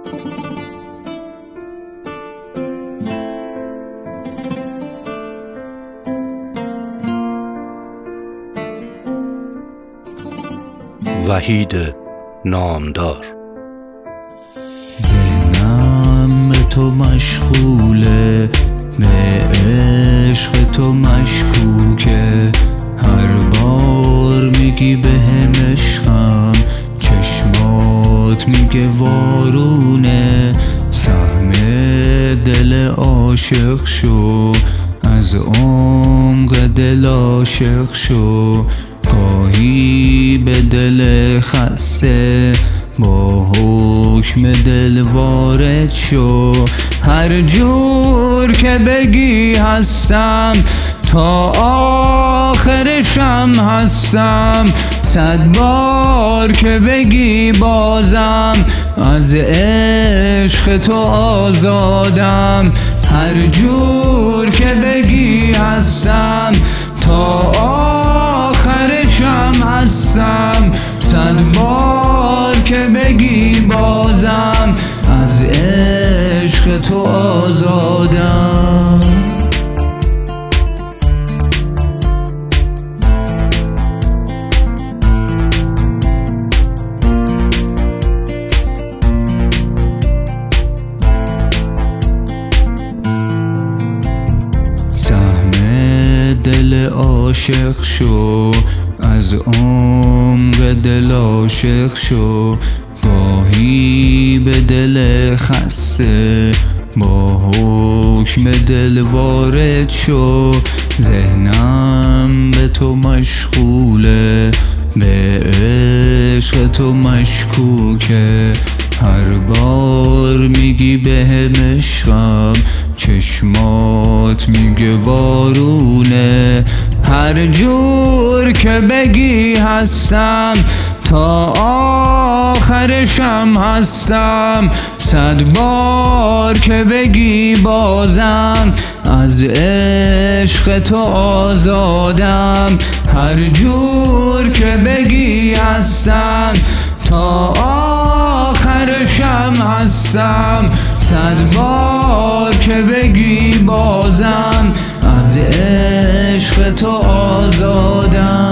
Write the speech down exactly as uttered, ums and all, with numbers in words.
وحید نامدار. ذهنم به تو مشغوله، به عشق تو مشکوکه. هر بار میگی بهم عشقم، چشمات میگه وارونه. سهم دل عاشق شو، از عمق دل عاشق شو. گاهی به دل خسته با حکم دل وارد شو. هر جور که بگی هستم، تا آخرشم هستم. صد بار که بگی بازم، از عشق تو آزادم. هر جور که بگی هستم، تا آخرشم هستم. صد بار که بگی بازم، از عشق تو آزادم. دل عاشق شو، از عمق دل عاشق شو. گاهی به دل خسته با حکم دل وارد شو. ذهنم به تو مشغوله، به عشق تو مشکوکه. هر بار میگی بهم عشقم، چشمات میگه وارونه. هر جور که بگی هستم، تا آخرشم هستم. صد بار که بگی بازم، از عشق تو آزادم. هر جور که بگی هستم، تا آخرشم هستم. صد بار که بگی بازم، از عشق تو آزادم.